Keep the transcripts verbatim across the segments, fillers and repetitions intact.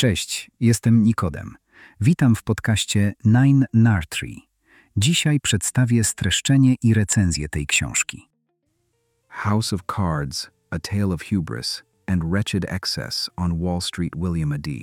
Cześć, jestem Nikodem. Witam w podcaście Nine Nartree. Dzisiaj przedstawię streszczenie i recenzję tej książki. House of Cards, A Tale of Hubris and Wretched Excess on Wall Street William D.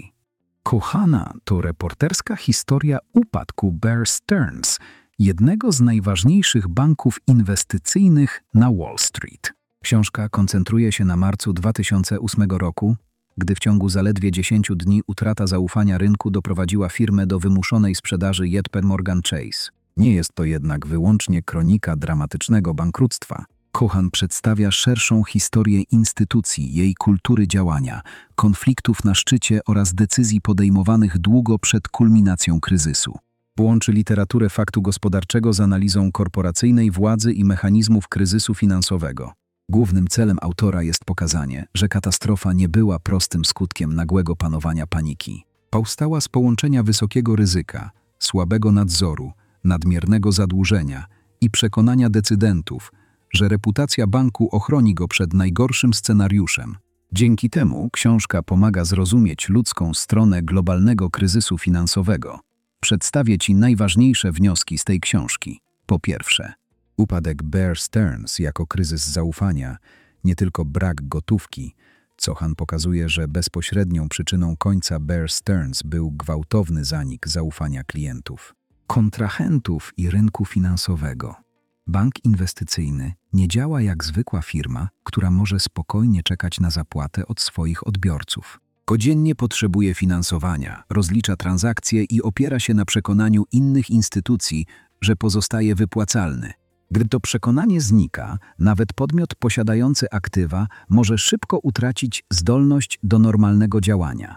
Kochana to reporterska historia upadku Bear Stearns, jednego z najważniejszych banków inwestycyjnych na Wall Street. Książka koncentruje się na marcu dwa tysiące ósmego roku, gdy w ciągu zaledwie dziesięciu dni utrata zaufania rynku doprowadziła firmę do wymuszonej sprzedaży J P Morgan Chase. Nie jest to jednak wyłącznie kronika dramatycznego bankructwa. Cohan przedstawia szerszą historię instytucji, jej kultury działania, konfliktów na szczycie oraz decyzji podejmowanych długo przed kulminacją kryzysu. Łączy literaturę faktu gospodarczego z analizą korporacyjnej władzy i mechanizmów kryzysu finansowego. Głównym celem autora jest pokazanie, że katastrofa nie była prostym skutkiem nagłego panowania paniki. Powstała z połączenia wysokiego ryzyka, słabego nadzoru, nadmiernego zadłużenia i przekonania decydentów, że reputacja banku ochroni go przed najgorszym scenariuszem. Dzięki temu książka pomaga zrozumieć ludzką stronę globalnego kryzysu finansowego. Przedstawię Ci najważniejsze wnioski z tej książki. Po pierwsze, upadek Bear Stearns jako kryzys zaufania, nie tylko brak gotówki. Cohan pokazuje, że bezpośrednią przyczyną końca Bear Stearns był gwałtowny zanik zaufania klientów, kontrahentów i rynku finansowego. Bank inwestycyjny nie działa jak zwykła firma, która może spokojnie czekać na zapłatę od swoich odbiorców. Codziennie potrzebuje finansowania, rozlicza transakcje i opiera się na przekonaniu innych instytucji, że pozostaje wypłacalny. Gdy to przekonanie znika, nawet podmiot posiadający aktywa może szybko utracić zdolność do normalnego działania.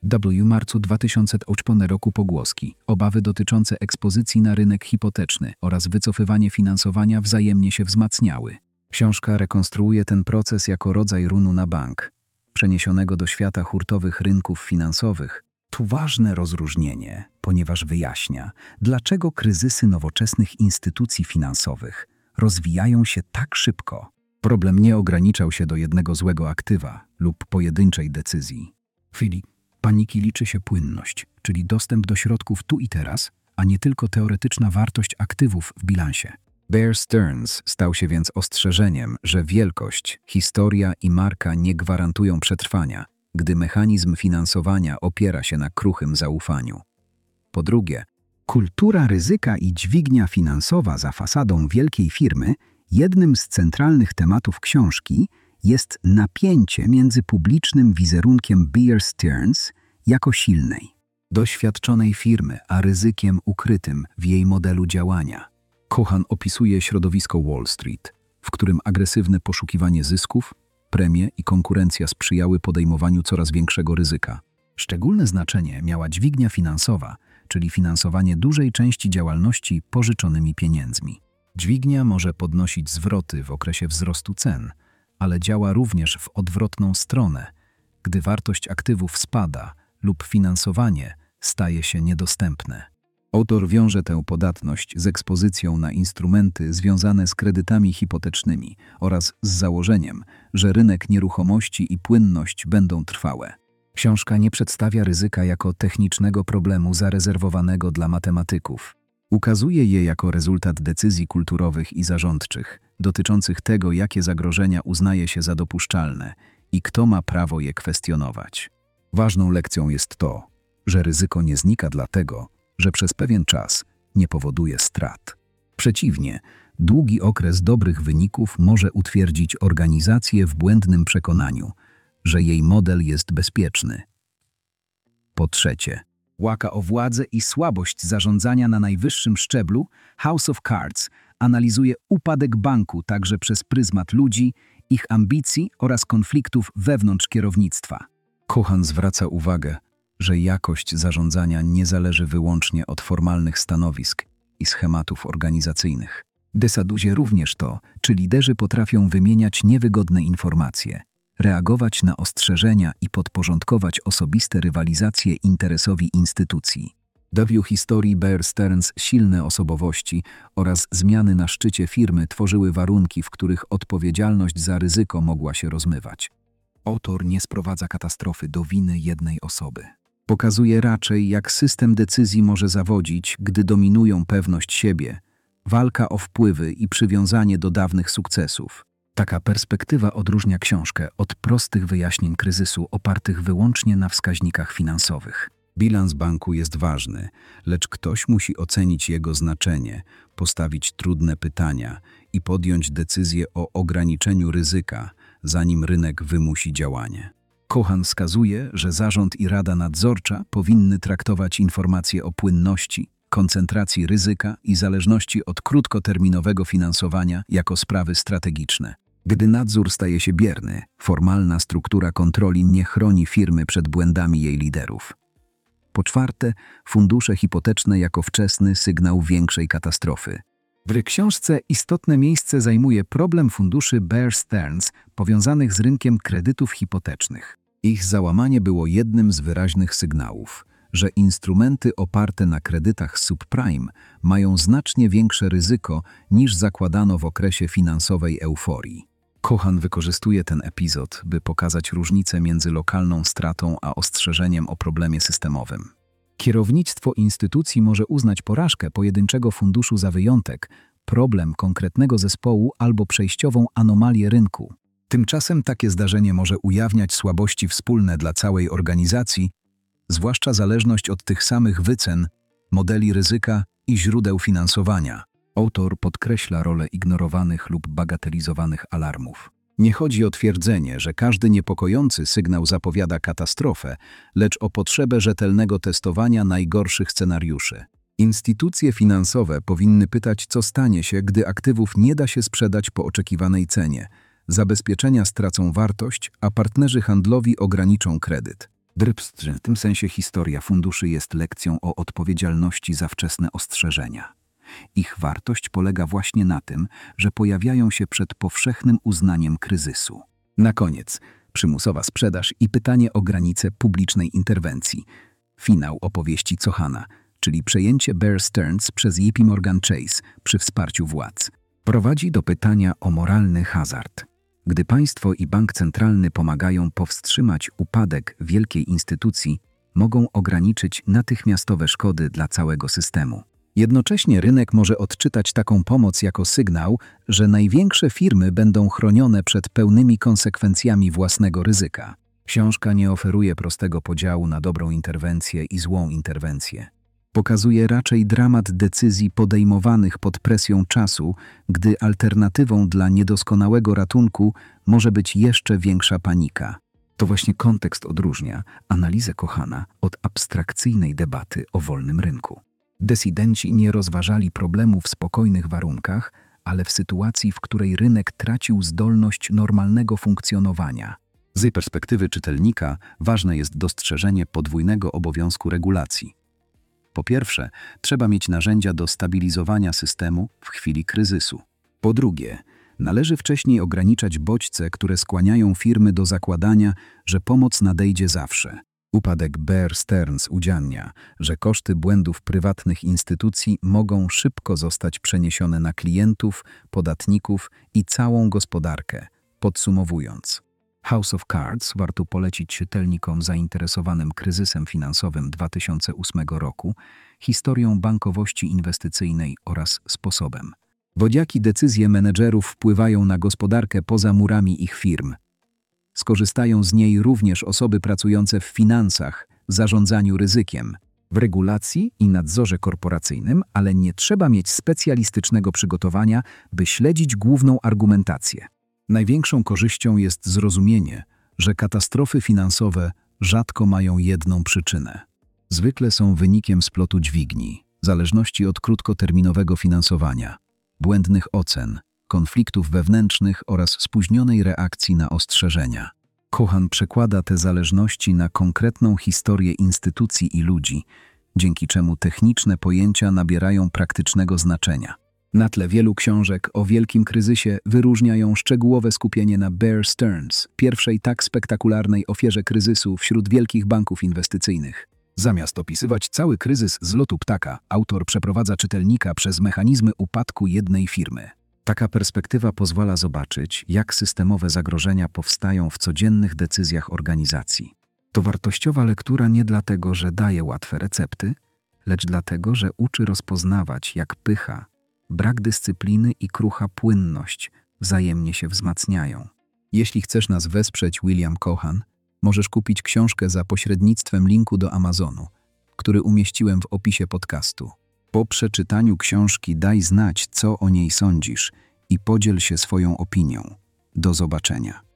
W marcu dwa tysiące ósmego roku pogłoski, obawy dotyczące ekspozycji na rynek hipoteczny oraz wycofywanie finansowania wzajemnie się wzmacniały. Książka rekonstruuje ten proces jako rodzaj runu na bank, przeniesionego do świata hurtowych rynków finansowych. To ważne rozróżnienie, ponieważ wyjaśnia, dlaczego kryzysy nowoczesnych instytucji finansowych rozwijają się tak szybko. Problem nie ograniczał się do jednego złego aktywa lub pojedynczej decyzji. W chwili paniki liczy się płynność, czyli dostęp do środków tu i teraz, a nie tylko teoretyczna wartość aktywów w bilansie. Bear Stearns stał się więc ostrzeżeniem, że wielkość, historia i marka nie gwarantują przetrwania, gdy mechanizm finansowania opiera się na kruchym zaufaniu. Po drugie, kultura ryzyka i dźwignia finansowa za fasadą wielkiej firmy, jednym z centralnych tematów książki jest napięcie między publicznym wizerunkiem Bear Stearns jako silnej, doświadczonej firmy, a ryzykiem ukrytym w jej modelu działania. Cohan opisuje środowisko Wall Street, w którym agresywne poszukiwanie zysków, premie i konkurencja sprzyjały podejmowaniu coraz większego ryzyka. Szczególne znaczenie miała dźwignia finansowa, czyli finansowanie dużej części działalności pożyczonymi pieniędzmi. Dźwignia może podnosić zwroty w okresie wzrostu cen, ale działa również w odwrotną stronę, gdy wartość aktywów spada lub finansowanie staje się niedostępne. Autor wiąże tę podatność z ekspozycją na instrumenty związane z kredytami hipotecznymi oraz z założeniem, że rynek nieruchomości i płynność będą trwałe. Książka nie przedstawia ryzyka jako technicznego problemu zarezerwowanego dla matematyków. Ukazuje je jako rezultat decyzji kulturowych i zarządczych, dotyczących tego, jakie zagrożenia uznaje się za dopuszczalne i kto ma prawo je kwestionować. Ważną lekcją jest to, że ryzyko nie znika dlatego, że przez pewien czas nie powoduje strat. Przeciwnie, długi okres dobrych wyników może utwierdzić organizację w błędnym przekonaniu, że jej model jest bezpieczny. Po trzecie, łaka o władzę i słabość zarządzania na najwyższym szczeblu, House of Cards analizuje upadek banku także przez pryzmat ludzi, ich ambicji oraz konfliktów wewnątrz kierownictwa. Cohan zwraca uwagę, że jakość zarządzania nie zależy wyłącznie od formalnych stanowisk i schematów organizacyjnych. Desaduje również to, czy liderzy potrafią wymieniać niewygodne informacje, reagować na ostrzeżenia i podporządkować osobiste rywalizacje interesowi instytucji. W historii Bear Stearns silne osobowości oraz zmiany na szczycie firmy tworzyły warunki, w których odpowiedzialność za ryzyko mogła się rozmywać. Autor nie sprowadza katastrofy do winy jednej osoby. Pokazuje raczej, jak system decyzji może zawodzić, gdy dominują pewność siebie, walka o wpływy i przywiązanie do dawnych sukcesów. Taka perspektywa odróżnia książkę od prostych wyjaśnień kryzysu opartych wyłącznie na wskaźnikach finansowych. Bilans banku jest ważny, lecz ktoś musi ocenić jego znaczenie, postawić trudne pytania i podjąć decyzję o ograniczeniu ryzyka, zanim rynek wymusi działanie. Cohan wskazuje, że zarząd i rada nadzorcza powinny traktować informacje o płynności, koncentracji ryzyka i zależności od krótkoterminowego finansowania jako sprawy strategiczne. Gdy nadzór staje się bierny, formalna struktura kontroli nie chroni firmy przed błędami jej liderów. Po czwarte, fundusze hipoteczne jako wczesny sygnał większej katastrofy. W książce istotne miejsce zajmuje problem funduszy Bear Stearns powiązanych z rynkiem kredytów hipotecznych. Ich załamanie było jednym z wyraźnych sygnałów, że instrumenty oparte na kredytach subprime mają znacznie większe ryzyko niż zakładano w okresie finansowej euforii. Cohan wykorzystuje ten epizod, by pokazać różnicę między lokalną stratą a ostrzeżeniem o problemie systemowym. Kierownictwo instytucji może uznać porażkę pojedynczego funduszu za wyjątek, problem konkretnego zespołu albo przejściową anomalię rynku. Tymczasem takie zdarzenie może ujawniać słabości wspólne dla całej organizacji, zwłaszcza zależność od tych samych wycen, modeli ryzyka i źródeł finansowania. Autor podkreśla rolę ignorowanych lub bagatelizowanych alarmów. Nie chodzi o twierdzenie, że każdy niepokojący sygnał zapowiada katastrofę, lecz o potrzebę rzetelnego testowania najgorszych scenariuszy. Instytucje finansowe powinny pytać, co stanie się, gdy aktywów nie da się sprzedać po oczekiwanej cenie. Zabezpieczenia stracą wartość, a partnerzy handlowi ograniczą kredyt. W tym sensie historia funduszy jest lekcją o odpowiedzialności za wczesne ostrzeżenia. Ich wartość polega właśnie na tym, że pojawiają się przed powszechnym uznaniem kryzysu. Na koniec, przymusowa sprzedaż i pytanie o granice publicznej interwencji. Finał opowieści Cohana, czyli przejęcie Bear Stearns przez J P Morgan Chase przy wsparciu władz, prowadzi do pytania o moralny hazard. Gdy państwo i bank centralny pomagają powstrzymać upadek wielkiej instytucji, mogą ograniczyć natychmiastowe szkody dla całego systemu. Jednocześnie rynek może odczytać taką pomoc jako sygnał, że największe firmy będą chronione przed pełnymi konsekwencjami własnego ryzyka. Książka nie oferuje prostego podziału na dobrą interwencję i złą interwencję. Pokazuje raczej dramat decyzji podejmowanych pod presją czasu, gdy alternatywą dla niedoskonałego ratunku może być jeszcze większa panika. To właśnie kontekst odróżnia analizę Cohana od abstrakcyjnej debaty o wolnym rynku. Decydenci nie rozważali problemu w spokojnych warunkach, ale w sytuacji, w której rynek tracił zdolność normalnego funkcjonowania. Z perspektywy czytelnika ważne jest dostrzeżenie podwójnego obowiązku regulacji. Po pierwsze, trzeba mieć narzędzia do stabilizowania systemu w chwili kryzysu. Po drugie, należy wcześniej ograniczać bodźce, które skłaniają firmy do zakładania, że pomoc nadejdzie zawsze. Upadek Bear Stearns udziannia, że koszty błędów prywatnych instytucji mogą szybko zostać przeniesione na klientów, podatników i całą gospodarkę. Podsumowując, House of Cards warto polecić czytelnikom zainteresowanym kryzysem finansowym dwa tysiące ósmego roku, historią bankowości inwestycyjnej oraz sposobem, w jaki decyzje menedżerów wpływają na gospodarkę poza murami ich firm. Skorzystają z niej również osoby pracujące w finansach, zarządzaniu ryzykiem, w regulacji i nadzorze korporacyjnym, ale nie trzeba mieć specjalistycznego przygotowania, by śledzić główną argumentację. Największą korzyścią jest zrozumienie, że katastrofy finansowe rzadko mają jedną przyczynę. Zwykle są wynikiem splotu dźwigni, zależności od krótkoterminowego finansowania, błędnych ocen, konfliktów wewnętrznych oraz spóźnionej reakcji na ostrzeżenia. Cohan przekłada te zależności na konkretną historię instytucji i ludzi, dzięki czemu techniczne pojęcia nabierają praktycznego znaczenia. Na tle wielu książek o wielkim kryzysie wyróżniają szczegółowe skupienie na Bear Stearns, pierwszej tak spektakularnej ofierze kryzysu wśród wielkich banków inwestycyjnych. Zamiast opisywać cały kryzys z lotu ptaka, autor przeprowadza czytelnika przez mechanizmy upadku jednej firmy. Taka perspektywa pozwala zobaczyć, jak systemowe zagrożenia powstają w codziennych decyzjach organizacji. To wartościowa lektura nie dlatego, że daje łatwe recepty, lecz dlatego, że uczy rozpoznawać, jak pycha, brak dyscypliny i krucha płynność wzajemnie się wzmacniają. Jeśli chcesz nas wesprzeć, William Cohan, możesz kupić książkę za pośrednictwem linku do Amazonu, który umieściłem w opisie podcastu. Po przeczytaniu książki daj znać, co o niej sądzisz i podziel się swoją opinią. Do zobaczenia.